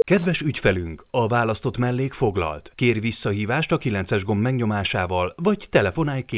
Kedves ügyfelünk, a választott mellék foglalt. Kérj visszahívást a 9-es gomb megnyomásával, vagy telefonálj